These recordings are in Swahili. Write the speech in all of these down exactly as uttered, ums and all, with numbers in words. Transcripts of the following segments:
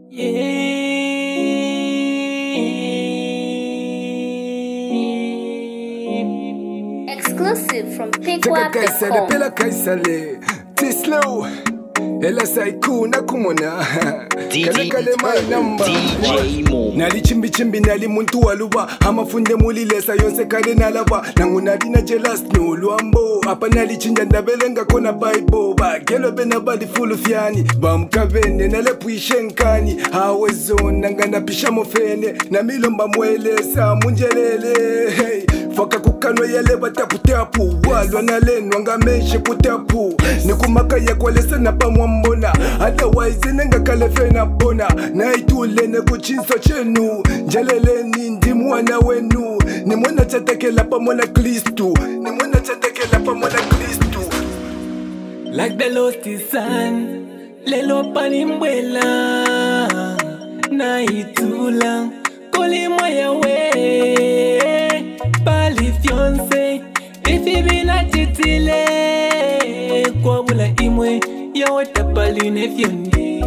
Yeah. Exclusive from Pick Taka Up kaisale dot com. pela kaisale T-Slow Ela saiku na kumona Kale kale my number D J Mo Nali chimbi chimbi nali muntu waluba Hamafunde mulilesa yonse kale nalaba Nangu nali na jealous no luambo Apa nali chinja ndabelenga kona Bible Bagelo bena bali fulu fiani Bamkavene nale puishenkani Hawezo nanga napisha mofene Na milomba mwelesa munjelele hey. Faka kukanwa yale batapu tapu Walwa nalenwa nga menshi kutapu Nikumaka ya kwalesa na pamwambona Otherwise nenga kalefe na bona Naitule ne kuchinso chenu Njaleleni ndi mwana wenu Ni mwana chatekela pa mwana Kristu Ni mwana chatekela pa mwana Kristu Like the lost son, lelo panimbwela naitula koli moya we pali fiance ifibina titile kwa bula imwe ya watapali ne fiondi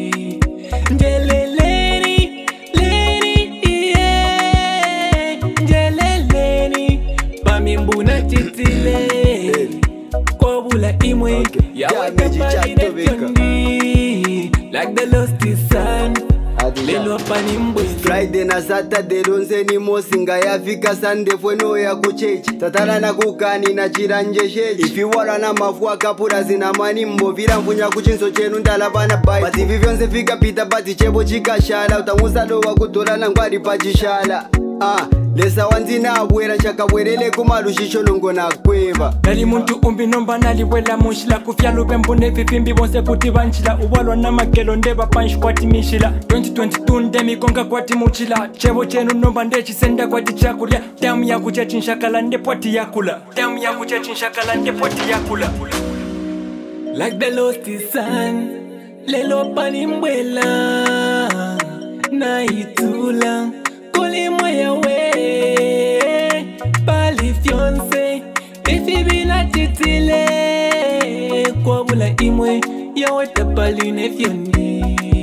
njeleleni leni yeah njeleleni pamimbuna titile Kobula imwe ya watapali ne fiondi like the lost son lelo panimbwe Friday na Saturday lonse ni mosinga yafika Sunday fweno ya kuchechi tatara na kukani na chiranje shechi ifi wala na mafua kapura zina mani mbovira mfunya kuchinso chenu ndalabana bai bati vivionse fika pita bati chebo chikashala utamusa dowa kutola na ngwari pachishala ah lesa wanzina abwera nchakabwerele kumalushisho nongo na kweva nali muntu umbi nomba nali wela mushila kufya lupembu nevipimbi bonse kuti vanchila uwalwa na magelo ndeva panshi kwati mishila twenty twenty-two ndemi konga kwati muchila chevo chenu nomba ndechisenda kwati chakulya damu ya kuchechi nshakala ndepwati yakula damu ya kuchechi nshakala ndepwati yakula like the lost son lelo panimbwela naitula koli moya we pali fiance ifibina titile kwa bula imwe ya watapali ne fiondi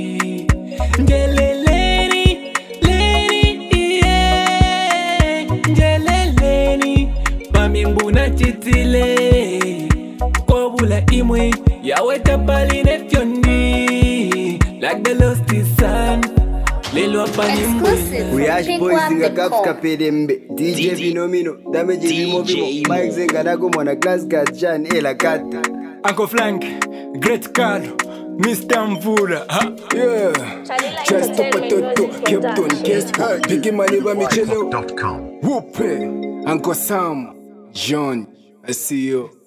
njeleleni leni yeah njeleleni pamimbuna titile kwa bula imwe ya watapali ne fiondi like the lost son lelo apanimbwe Exclusive from Uyash Pick boys Up zinga dot com. kapska pedembe D J Vinomino damage vimo vimo Mike zenga nago mwana glass cat Jan ela kata Uncle Frank, Great Carlo, Mister Mvula, ha? Yeah Just up a toto Captain Kespo Biggie money ba michelo Whoop Uncle Sam John I see you